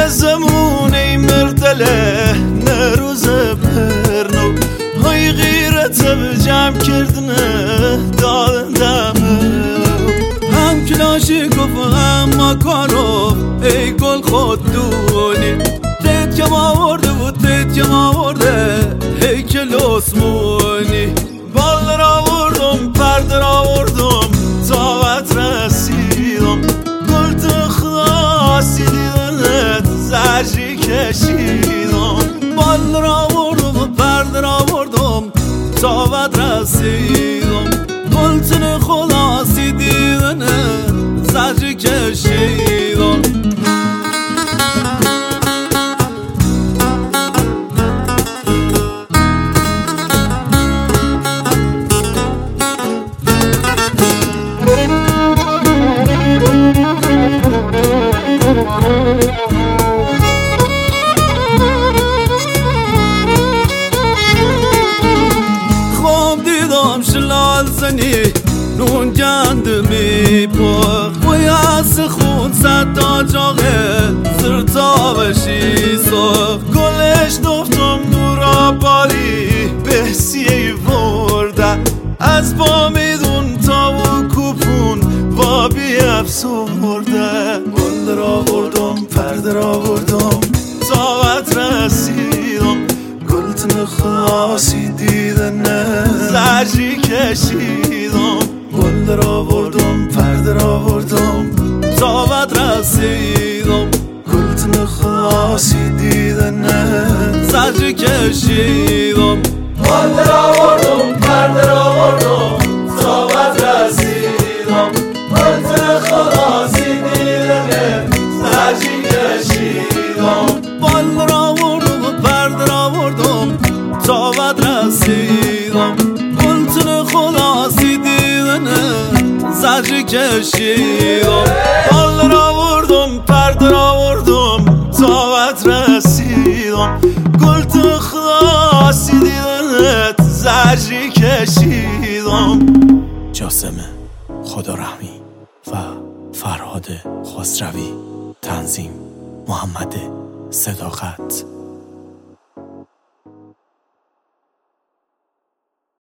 زمونه مردله نروز برنو های غیرت بجم کردنه دادمه هم کلاشی گفم مکارو ای گل خود دونی تیت کم آورده بود تیت کم آورده هیکل اسمونی بال را آوردم پرده را آوردم تاوت رسیدم گل تو خاصی دیدنت زجری کشیدم بال را آوردم پرده را آوردم تاوت رسیدم گل تو خاصی دیدنت زجری کشیدم خواب دیدم شلال زنی نون گندمی پخ و یاس خون صد تا جاغه زرتا بشی سخ گلش دفتم نورا باری بحثی ورده از با میدون تا و کوپون و بی افسرده گل را بردم پرده را بردم تاوت رسیدم گلتن خاصی دیدنه زجری کشیدم گل را بردم پرده را بردم تاوت رسیدم گلتن خاصی دیدنه زجری کشیدم گل را بردم پرده را بردم تاوت رسیدم گلتن خاصی دیدنه زجری کشیدم گل را بردم پرده را بردم تاوت رسیدم گلتن خاصی دیدنه زجری کشیدم گل را بردم پرده را بردم تاوت رسیدم گلتن خاصی دیدنه زجری کشیدم. جاسم خدارحمی و فرهاد خسروی، تنظیم محمد صداقت.